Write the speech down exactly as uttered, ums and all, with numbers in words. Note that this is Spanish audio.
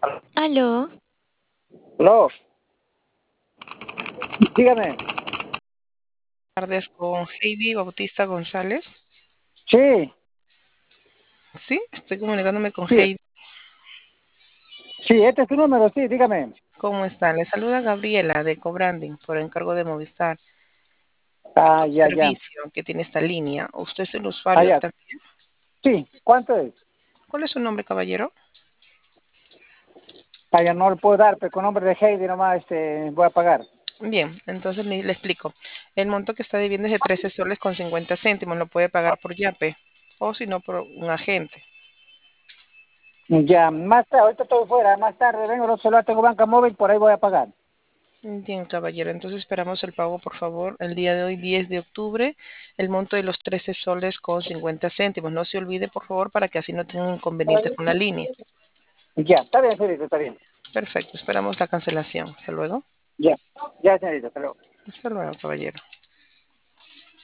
Aló, Aló, dígame. Tardes con Heidi Bautista González. Sí, Sí, estoy comunicándome con sí, Heidi. sí, este es tu número, sí, dígame. ¿Cómo está? Le saluda Gabriela de Cobranding por encargo de Movistar, Ah, ya, ya. servicio que tiene esta línea. ¿Usted es el Ah, usuario ya. también? Sí, ¿cuánto es? ¿Cuál es su nombre, caballero? Ah, ya no le puedo dar, pero con nombre de Heidi nomás este, voy a pagar. Bien, entonces le, le explico. El monto que está debiendo es de trece soles con cincuenta céntimos. Lo puede pagar por Yape o si no por un agente. Ya, más tarde, ahorita estoy fuera, más tarde vengo, no celular, tengo banca móvil, por ahí voy a pagar. Bien, caballero. Entonces esperamos el pago, por favor, el día de hoy, diez de octubre, el monto de los trece soles con cincuenta céntimos. No se olvide, por favor, para que así no tengan inconvenientes con la línea. Ya, está bien, señorita, está bien. Perfecto, esperamos la cancelación. Hasta luego. Ya, ya, señorita, hasta luego. Hasta luego, caballero.